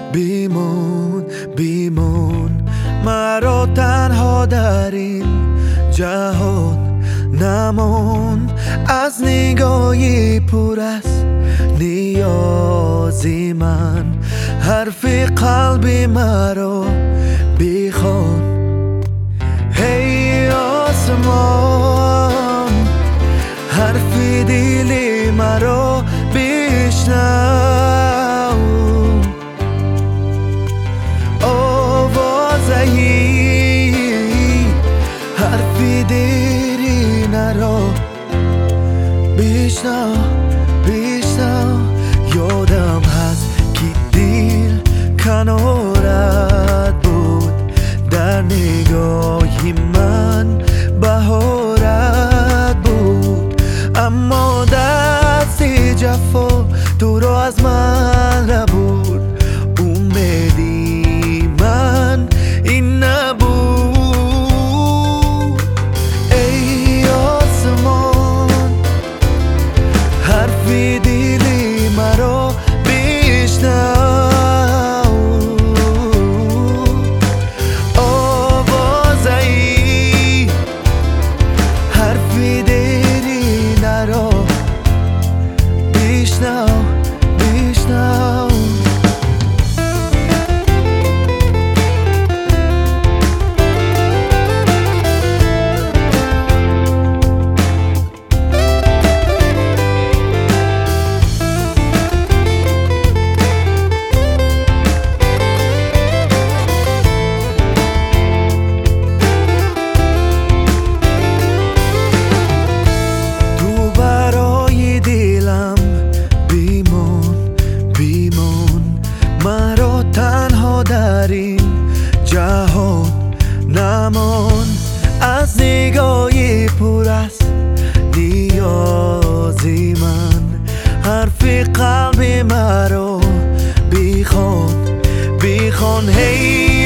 بیمون بیمون مرا تنها در این جهان نمان، از نگاهی پر از نیازی من حرف قلبی مرا بخوان. هی آسمان حرف دلی مرا بشنو، آوازهی حرف دیرین را بشنو بشنو. یادم هست که دل کنارت بود، در نگاهی من بهارت بود، اما دست جفا تو را از من نبرد. امیدی من این نبود. ای آسمان حرف دلی مرا بشنو، آوازهی حرف دلی نرا بشنو بشنو. مرا تنها در این جهان نمان، از نگاهی پر از نیازی من حرف قلب مرا بخوان بخوان. هی